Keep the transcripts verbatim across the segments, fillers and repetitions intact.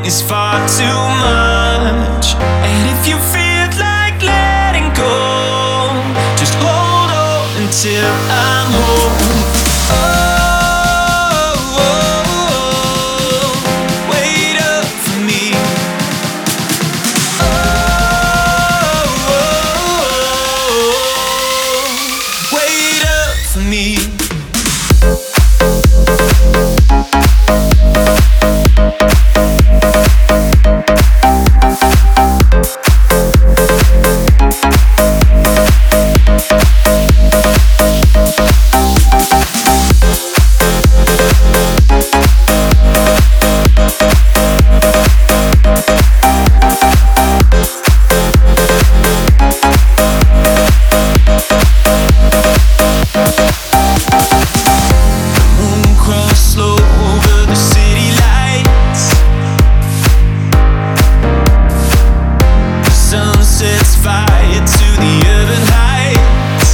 is far too much. And if you feel like letting go, just hold on until I'm home. Oh, oh, oh, wait up for me. Oh, oh, oh, wait up for me. Sets fire to the urban heights.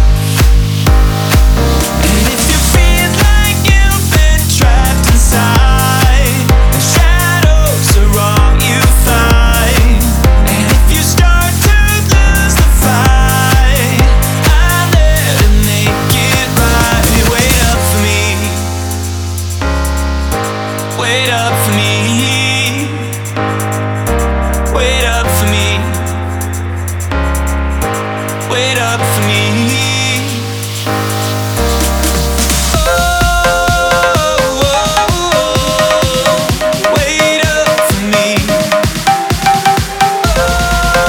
And if you feel like you've been trapped inside, the shadows are all you find. And if you start to lose the fight, I'm there to make it right. Wait up for me. Wait up for me. Wait up for me. Wait up for me. Oh, oh, oh, wait up for me.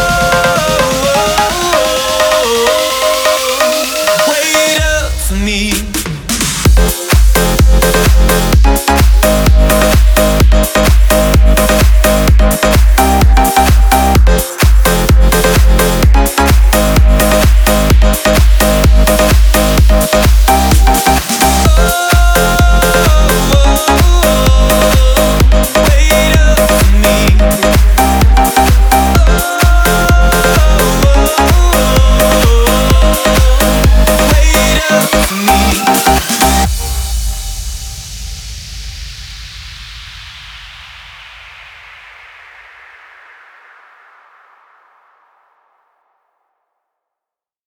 Oh, oh, oh, wait up for me.